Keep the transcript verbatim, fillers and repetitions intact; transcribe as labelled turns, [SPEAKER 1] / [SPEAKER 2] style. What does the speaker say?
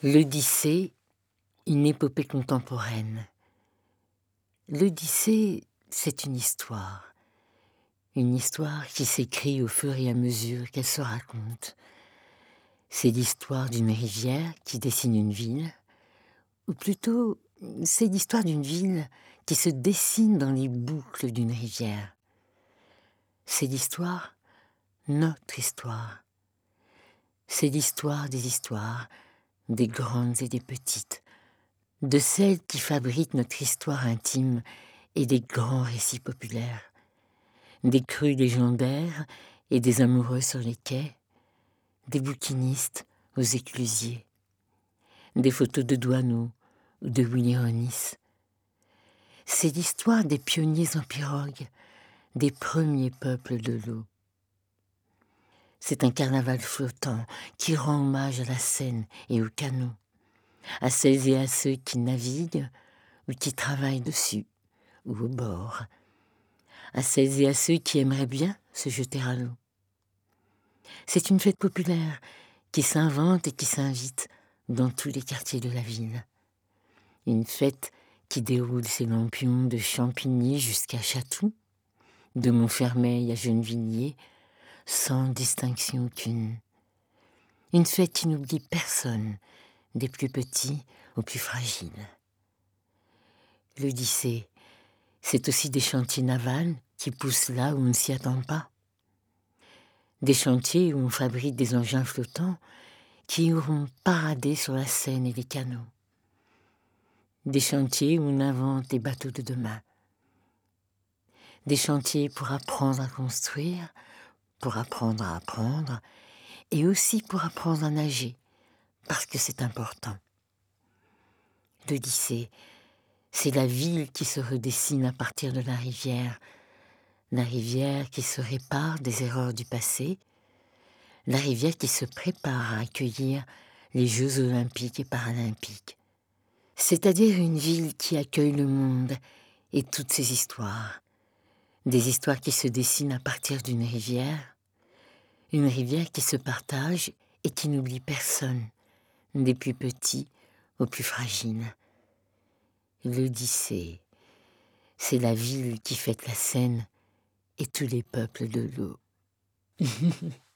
[SPEAKER 1] L'Odyssée, une épopée contemporaine. L'Odyssée, c'est une histoire. Une histoire qui s'écrit au fur et à mesure qu'elle se raconte. C'est l'histoire d'une rivière qui dessine une ville, ou plutôt, c'est l'histoire d'une ville qui se dessine dans les boucles d'une rivière. C'est l'histoire, notre histoire. C'est l'histoire des histoires, des grandes et des petites, de celles qui fabriquent notre histoire intime et des grands récits populaires, des crues légendaires et des amoureux sur les quais, des bouquinistes aux éclusiers, des photos de Douaneau ou de Willy Ronis. C'est l'histoire des pionniers en pirogue, des premiers peuples de l'eau. C'est un carnaval flottant qui rend hommage à la Seine et aux canaux, à celles et à ceux qui naviguent ou qui travaillent dessus ou au bord, à celles et à ceux qui aimeraient bien se jeter à l'eau. C'est une fête populaire qui s'invente et qui s'invite dans tous les quartiers de la ville. Une fête qui déroule ses lampions de Champigny jusqu'à Chatou, de Montfermeil à Gennevilliers, sans distinction aucune. Une fête qui n'oublie personne, des plus petits aux plus fragiles. L'Odyssée, c'est aussi des chantiers navals qui poussent là où on ne s'y attend pas. Des chantiers où on fabrique des engins flottants qui iront parader sur la Seine et les canaux. Des chantiers où on invente les bateaux de demain. Des chantiers pour apprendre à construire, pour apprendre à apprendre, et aussi pour apprendre à nager, parce que c'est important. L'Odyssée, c'est la ville qui se redessine à partir de la rivière, la rivière qui se répare des erreurs du passé, la rivière qui se prépare à accueillir les Jeux olympiques et paralympiques. C'est-à-dire une ville qui accueille le monde et toutes ses histoires. Des histoires qui se dessinent à partir d'une rivière, une rivière qui se partage et qui n'oublie personne, des plus petits aux plus fragiles. L'Odyssée, c'est la ville qui fête la Seine et tous les peuples de l'eau.